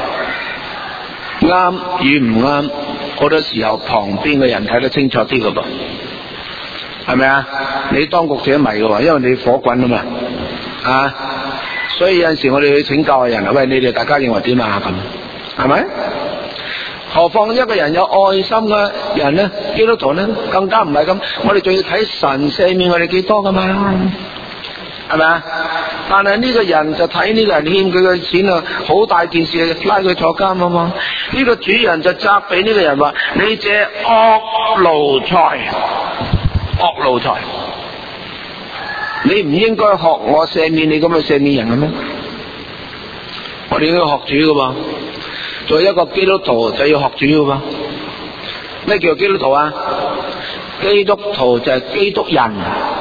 [SPEAKER 1] 啱與唔啱，好多時候旁邊嘅人睇得清楚啲噶噃，係咪啊？你當局者迷嘅喎，因為你火滾啊嘛，啊！所以有陣時我哋去請教嘅人，喂，你哋大家認為點啊？咁係咪？何況一個人有愛心嘅人呢？基督徒呢更加唔係咁，我哋仲要睇神赦免我哋幾多噶嘛？係咪啊？但係呢個人就睇呢個人欠佢嘅錢啊，好大件事，拉佢坐監啊嘛。呢個主人就責備呢個人話：你這惡奴才，惡奴才！你唔應該學我赦免你咁去赦免人嘅咩？我哋應該學主噶嘛。作為一個基督徒就要學主噶嘛。咩叫基督徒啊？基督徒就係基督人，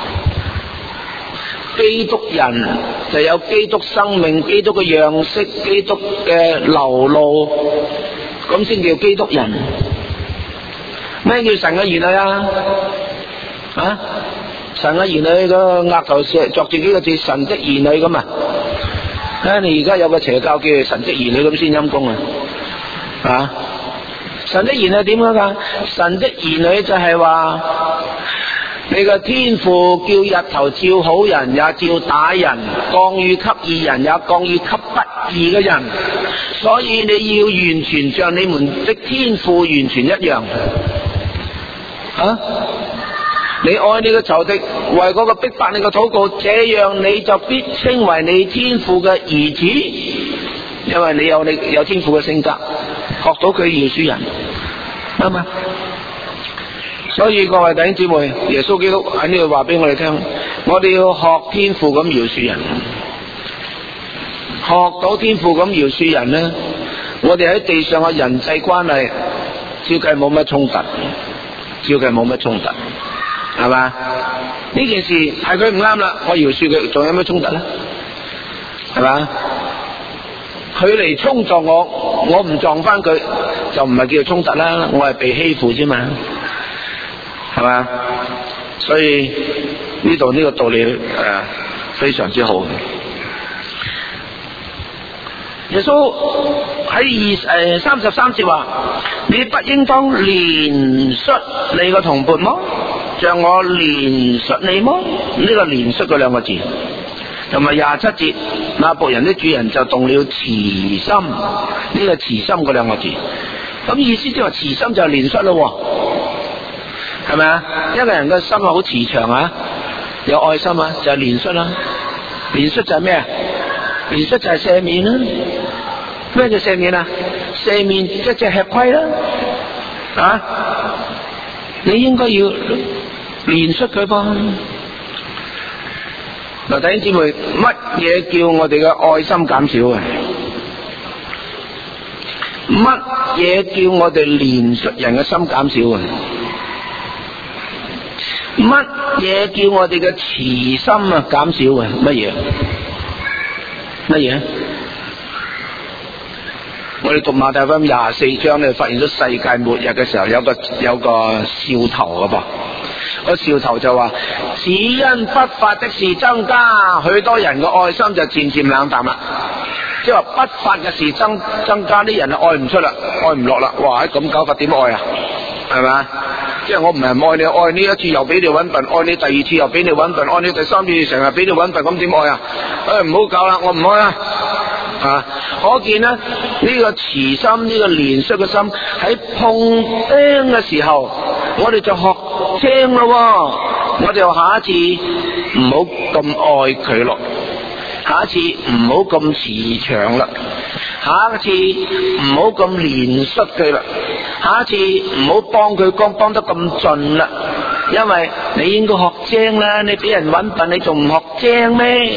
[SPEAKER 1] 基督人就有基督生命、基督嘅樣式、基督嘅流露，咁先叫基督人。咩叫神嘅兒女啊？啊？神嘅兒女個額頭作住幾個字，神的兒女咁啊！你而家有個邪教叫神的兒女咁先陰功啊！神的兒女點樣噶？神的兒女就係話你個天父叫日頭照好人，也照打人；降雨給義人，也降雨給不義嘅人。所以你要完全像你們的天父完全一樣啊！你愛你嘅仇敵，為嗰個逼迫你嘅禱告，這樣你就必稱為你天父嘅兒子，因為你有天父嘅性格，學到佢饒恕人，啱嘛？所以各位弟兄姊妹，耶穌基督喺呢度話俾我哋聽，我哋要學天父咁饒恕人，學到天父咁饒恕人呢，我哋喺地上嘅人際關係照計冇乜衝突，係嘛？呢件事係佢唔啱啦，我饒恕佢，仲有咩衝突咧？係嘛？佢嚟衝撞我，我唔撞翻佢，就唔係叫做衝突啦，我係被欺負啫嘛，係嘛？所以呢度呢個道理非常之好。耶穌喺33節話，你不應當憐恤你個同伴麼？像我憐恤你麼？呢個憐恤嗰兩個字，同埋27節，那僕人的主人就動了慈心，呢個慈心嗰兩個字，咁意思即係話慈心就係憐恤咯，係咪啊？一個人嘅心係好慈祥啊，有愛心啊，就係憐恤啦。憐恤就係咩啊？憐恤就係赦免啦。咩叫赦免啊？赦免即係吃虧啦，啊！你應該要憐恤佢噃。嗱，弟兄姊妹，乜嘢叫我哋嘅愛心減少啊？乜嘢叫我哋憐恤人嘅心減少啊？乜嘢叫我哋嘅慈心啊減少啊？乜嘢？乜嘢？我哋讀馬太福音24章咧，發現咗世界末日嘅時候有個兆頭噶噃。個兆頭就話，只因不法的事增加，許多人嘅愛心就漸漸冷淡啦。即係話不法嘅事增加，啲人愛唔出啦，愛唔落啦。哇！咁搞法點愛啊？係咪？即係我唔係愛你，愛呢一次又俾你搵笨，愛你第二次又俾你搵笨，愛你第三次成日俾你搵笨，咁點愛啊？唔好搞啦，我唔愛啦。啊！可見呢，呢個慈心，呢個憐恤嘅心喺碰釘嘅時候，我哋就學精咯。我哋下一次唔好咁愛佢咯，下一次唔好咁慈祥啦，下一次唔好咁憐恤佢啦，下一次唔好幫佢幫得咁盡啦。因為你應該學精啦，你俾人搵笨，你仲唔學精咩？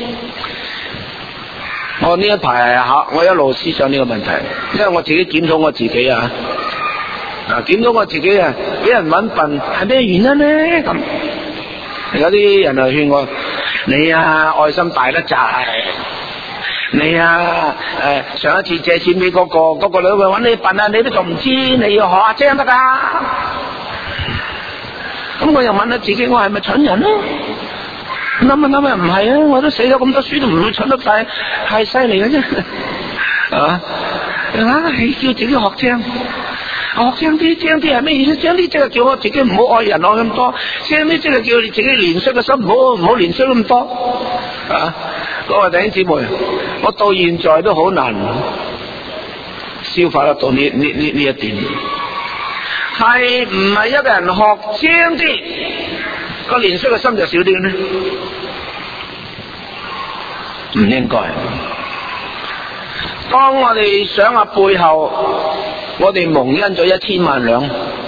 [SPEAKER 1] 我呢一排我一路思想呢個問題，因為我自己檢討我自己啊，檢討我自己啊，俾人搵笨係咩原因咧？咁有啲人就勸我，你啊愛心大得滯，你啊上一次借錢俾嗰個女嘅搵你笨啊，你都仲唔知，你要學下精得噶。咁我又問下自己，我係咪蠢人啊？諗啊唔係啊，我都寫咗咁多書，都唔會蠢得晒，太犀利嘅啫。叫自己學精，學精啲係咩意思？精啲即係叫我自己唔好愛人愛咁多，精啲即係叫你自己憐恤嘅心唔好憐恤咁多。各位弟兄姊妹，我到現在都好難消化得到呢一點。係唔係一個人學精啲，個憐恤嘅心就少啲呢？唔應該。當我哋想下背後，我哋蒙恩咗1000萬兩，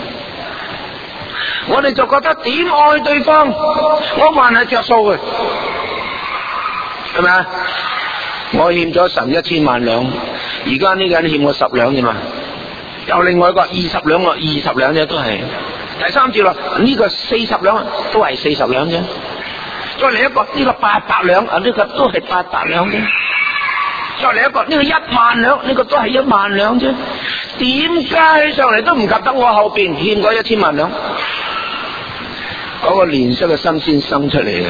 [SPEAKER 1] 我哋就覺得點愛對方，我還係着數嘅，係咪啊？我欠咗神1000萬兩，而家呢個人欠我10兩啫嘛，又另外一個20兩啊，20兩啫都係。第三節啦，呢個40兩都係40兩啫。再嚟一個呢個800兩啊，呢個都係800兩啫。再嚟一個呢個1萬兩，呢個都係1萬兩啫。點加起上嚟都唔及得我後邊欠嗰1000萬兩。嗰個憐恤嘅心先生出嚟嘅，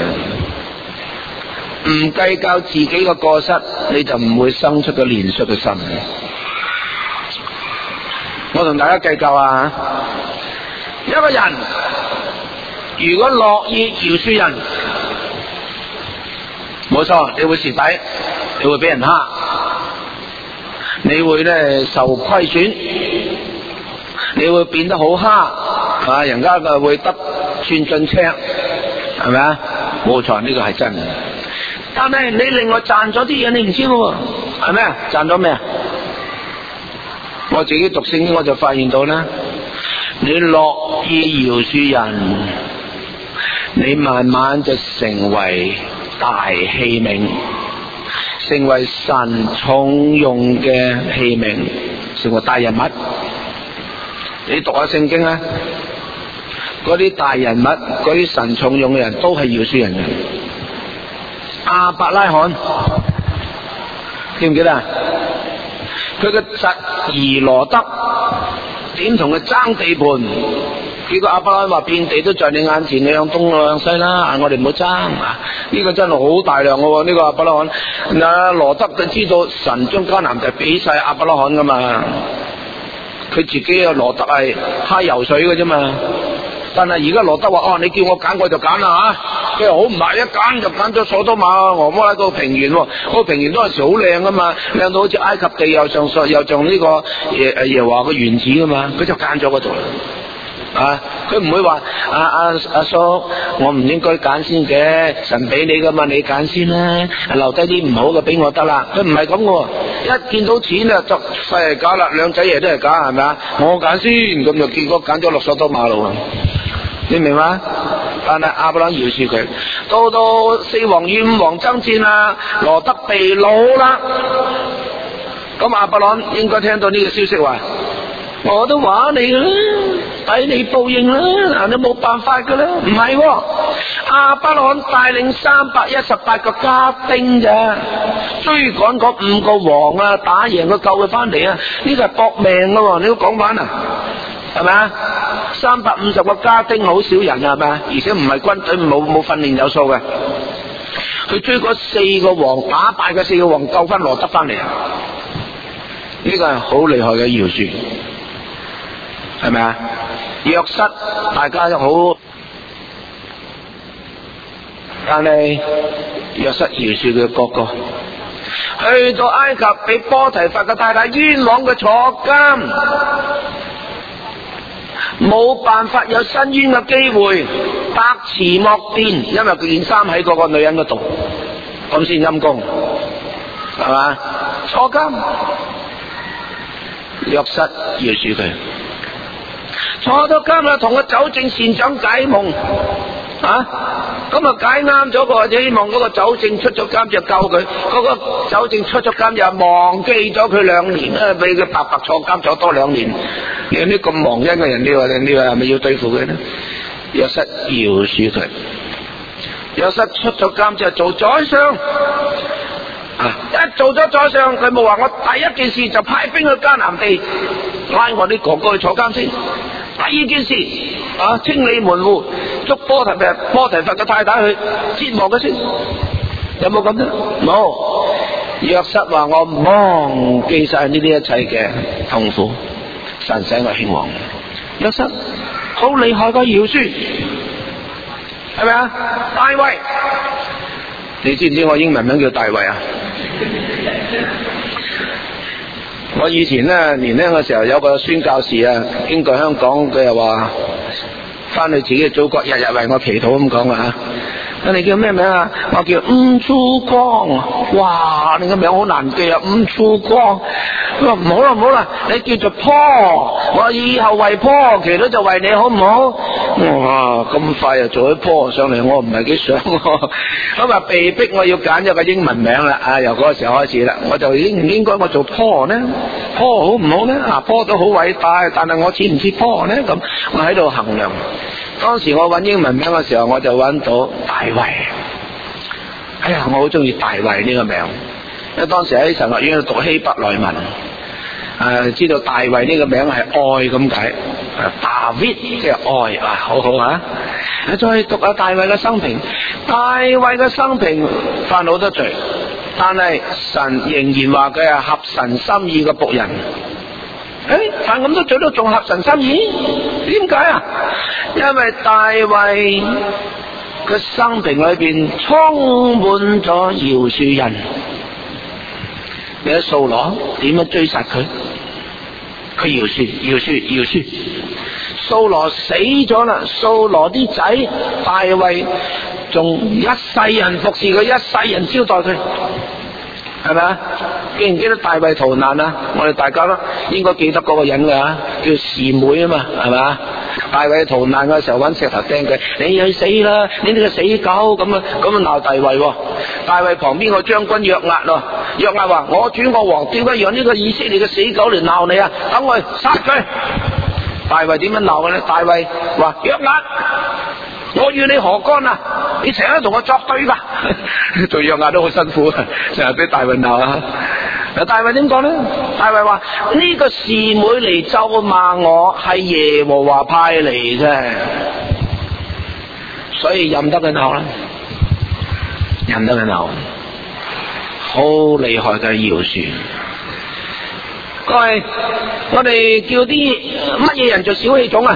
[SPEAKER 1] 唔計較自己嘅過失，你就唔會生出個憐恤嘅心。我同大家計較啊，一個人如果樂意饒恕人，冇錯，你會蝕底，你會俾人蝦，你會咧受虧損，你會變得好蝦，人家就會得寸進尺，係咪啊？冇錯，呢個係真嘅。但係你另外賺咗啲嘢，你唔知喎，係咩啊？賺咗咩啊？我自己讀聖經我就發現到啦，你樂意饒恕人，你慢慢就成為大器皿，成為神重用嘅器皿，成為大人物。你讀下聖經啊，嗰啲大人物，嗰啲神重用嘅人都係饒恕人嘅。亞伯拉罕記唔記得啊？佢嘅侄兒羅德點同佢爭地盤， 結果亞伯拉罕話遍地都在你眼前，你向東向西啦，我哋唔好爭啊！呢個真係好大量嘅喎，呢個亞伯拉罕。嗱，羅得佢知道神將迦南地俾晒亞伯拉罕噶嘛，佢自己嘅羅得係揩油水嘅啫嘛。但係而家羅得話：你叫我揀我就揀啦嚇！佢又好唔係，一揀就揀咗所多瑪俄摩拉個平原喎，嗰個平原嗰陣時好靚噶嘛，靚到好似埃及地又像呢個耶和華嘅園子噶嘛，佢就揀咗嗰度啦。佢唔會話阿叔，我唔應該揀先嘅，神俾你噶嘛，你揀先啦，留低啲唔好嘅俾我得啦。佢唔係咁嘅，一見到錢啊，就細係假啦，兩仔爺都係假，係咪啊？我揀先，咁就結果揀咗落所多瑪路啊！你明嘛？但係亞伯蘭饒恕佢，到四王與五王爭戰啦，羅得被擄啦，咁亞伯蘭應該聽到呢個消息話：我都話你啦，抵你報應啦，你冇辦法噶啦。唔係，亞伯蘭帶領318個家丁咋，追趕嗰5個王啊，打贏佢救佢翻嚟啊，呢個係搏命噶，你都講翻啊，係咪啊？350個家丁好少人啊，係咪啊？而且唔係軍隊，冇訓練有素嘅，佢追嗰4個王，打敗嗰4個王，救翻羅得翻嚟啊！呢個係好厲害嘅饒恕。係咪啊？約瑟大家都好，但係約瑟饒恕佢哥哥，去到埃及俾波提乏嘅太太冤枉佢坐監，冇辦法有伸冤嘅機會，百辭莫辯，因為佢件衫喺嗰個女人嗰度，咁先陰功，係嘛？坐監，約瑟饒恕佢。坐到監啦，同個酒政善長解夢咁啊解啱咗個，希望嗰個酒政出咗監就救佢。嗰個酒政出咗監就忘記咗佢2年啦，俾佢白白坐監坐多2年。你啲咁忘恩嘅人，你話係咪要對付佢呢？約瑟饒恕佢。約瑟出咗監之後做宰相，一做咗宰相，佢冇話我第一件事就派兵去迦南地拉我啲哥哥去坐監先。第二件事清理門戶，捉波提乏嘅太太去折磨佢先，有冇咁呢？冇。約瑟話我忘記晒呢啲一切嘅痛苦，神使我興旺。約瑟好厲害個饒恕，係咪啊？大衛，你知唔知我英文名叫大衛啊？我以前咧年輕嘅時候有個宣教士啊，經過香港，佢又話翻去自己嘅祖國，日日為我祈禱咁講啊。你叫咩名啊？我叫吳曙光。哇，你個名好難記啊，吳曙光。佢話唔好啦，你叫做 Paul， 我以後為 Paul 祈禱就為你，好唔好？哇，咁快就做咗 Paul 上嚟，我唔係幾想。咁啊被逼我要揀咗個英文名啦，由嗰個時候開始啦，我就應唔應該我做 Paul 呢？ Paul 好唔好呢？Paul 都好偉大，但係我似唔似 Paul 呢？咁我喺度衡量。當時我揾英文名嘅時候，我就揾到大衛。哎呀，我好中意大衛呢個名，因為當時喺神學院度讀希伯來文，知道大衛呢個名係愛咁解，David 即係愛啊，好好啊！再讀下大衛嘅生平，大衛嘅生平犯好多罪，但係神仍然話佢係合神心意嘅僕人。犯咁多罪都仲合神心意，點解啊？因為大衛嘅生平裏邊充滿咗饒恕人。你睇掃羅點樣追殺佢？佢饒恕。掃羅死咗啦，掃羅啲仔大衛仲一世人服侍佢，一世人招待佢，係咪啊？記唔記得大衛逃難啊？我哋大家都應該記得嗰個人噶，叫示每啊嘛，係咪啊？大衛逃難嘅時候揾石頭掟佢，你去死啦！你呢個死狗，咁啊鬧大衛。大衛旁邊個將軍約押咯，約押話：我主我王，點解讓呢個以色列嘅死狗嚟鬧你啊？等我殺佢！大衛點樣鬧嘅咧？大衛話：約押，我與你何干啊？你成日同我作對吧？做約押都好辛苦，成日俾大衛鬧啊！ 嗱，大衛點講咧？大衛話呢個示每嚟咒罵我，係耶和華派嚟啫，所以任得佢鬧啦，任得佢鬧，好厲害嘅饒恕。各位，我哋叫啲乜嘢人做小氣種啊？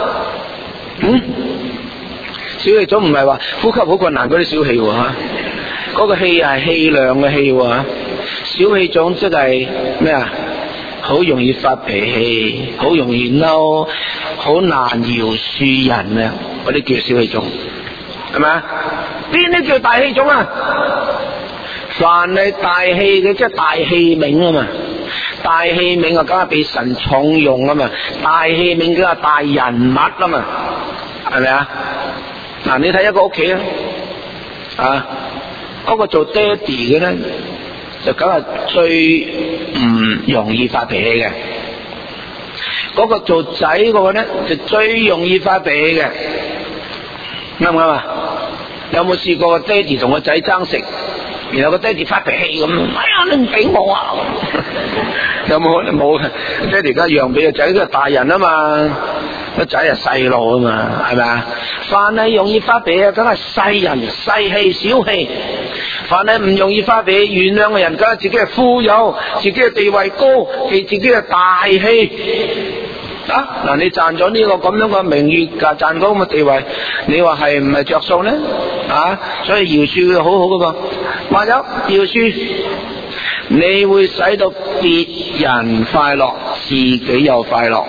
[SPEAKER 1] 小氣種唔係話呼吸好困難嗰啲小氣喎吓，嗰個氣係氣量嘅氣喎。小氣種即係咩啊？好容易發脾氣，好容易嬲，好難饒恕人啊！嗰啲叫小氣種，係咪啊？邊啲叫大氣種啊？凡係大氣嘅，即係大器皿啊嘛。大器皿啊，梗係被神重用啊嘛。大器皿梗係大人物啊嘛，係咪啊？嗱，你睇一個屋企啊，嗰個做爹哋嘅咧，就梗係最唔容易發脾氣嘅。嗰個做仔嗰個咧，就最容易發脾氣嘅，啱唔啱啊？有冇試過個爹哋同個仔爭食，然後個爹哋發脾氣咁？哎呀，你唔俾我啊！有冇？冇嘅。爹哋而家讓俾個仔，都係大人啊嘛，個仔係細路啊嘛，係咪啊？凡係容易發脾氣，梗係細人、細氣、小氣；凡係唔容易發脾氣、原諒嘅人，梗係自己係富有，自己嘅地位高，自己係大氣。嗱，你賺咗呢個咁樣嘅名譽，賺到咁嘅地位，你話係唔係着數呢？所以饒恕好好噶噃。還有饒恕，你會使到別人快樂，自己又快樂，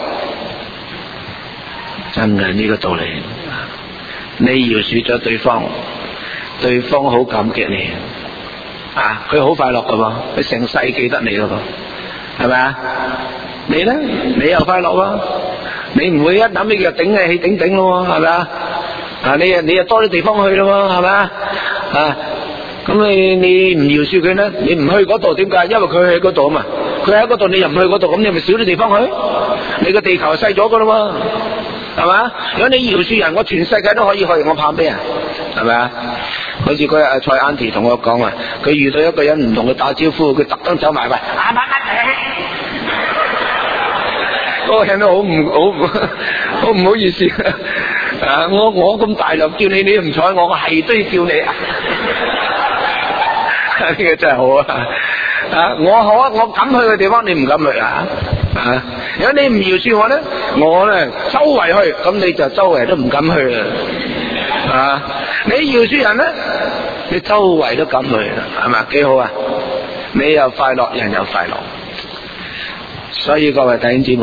[SPEAKER 1] 真係呢個道理。你饒恕咗對方，對方好感激你，佢好快樂噶噃，佢成世記得你噶噃，係咪啊？你咧，你又快樂啊！你唔會一諗起就頂你氣頂咯，係咪啊？你又多啲地方去咯，係咪啊？咁你唔饒恕佢咧，你唔去嗰度，點解？因為佢喺嗰度啊嘛，佢喺嗰度，你又唔去嗰度，咁你咪少啲地方去，你個地球細咗噶啦嘛，係咪啊？如果你饒恕人，我全世界都可以去，我怕咩啊？係咪啊？好似嗰日阿蔡 Auntie 同我講啊，佢遇到一個人唔同佢打招呼，佢特登走埋喂，嗰個人都好唔好意思我咁大量叫你，你唔睬我，我係都要叫你啊！呢個真係好我好啊，我敢去嘅地方你唔敢去如果你唔饒恕我咧，我咧周圍去，咁你就周圍都唔敢去啦你饒恕人咧，你周圍都敢去，係咪幾好啊？你又快樂，人又快樂。所以各位弟兄姊妹，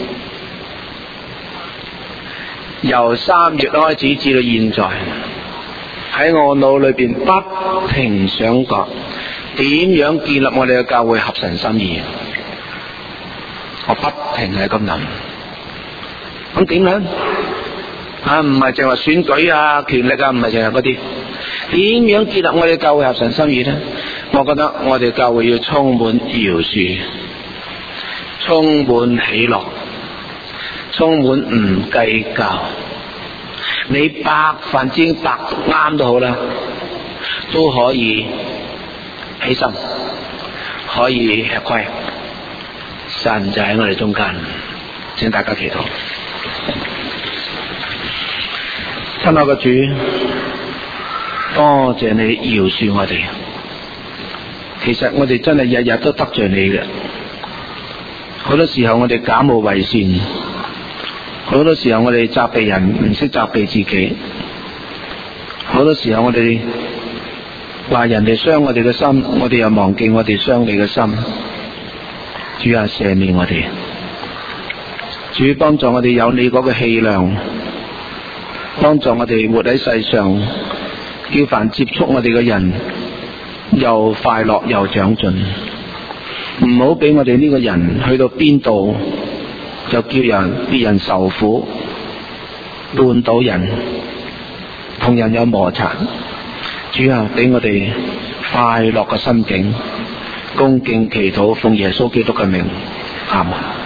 [SPEAKER 1] 由3月開始至到現在，喺我腦裏邊不停想過點樣建立我哋嘅教會合神心意。我不停係咁諗，咁點樣唔係淨係選舉啊、權力啊，唔係淨係嗰啲。點樣建立我哋嘅教會合神心意呢？我覺得我哋教會要充滿饒恕，充滿喜樂，充滿唔計較。你100%啱都好啦，都可以犧牲，可以吃虧。神就喺我哋中間，請大家祈禱。親愛嘅主，多謝你饒恕我哋。其實我哋真係日日都得罪你嘅，好多時候我哋假冒為善，好多時候我哋責備人唔識責備自己，好多時候我哋話人哋傷我哋嘅心，我哋又忘記我哋傷你嘅心。主啊，赦免我哋，主幫助我哋有你嗰個氣量，幫助我哋活喺世上，叫凡接觸我哋嘅人又快樂又長進。唔好俾我哋呢個人去到邊度就叫別人受苦，絆倒人，同人有摩擦。主啊，俾我哋快樂嘅心境，恭敬祈禱，奉耶穌基督嘅名，阿門。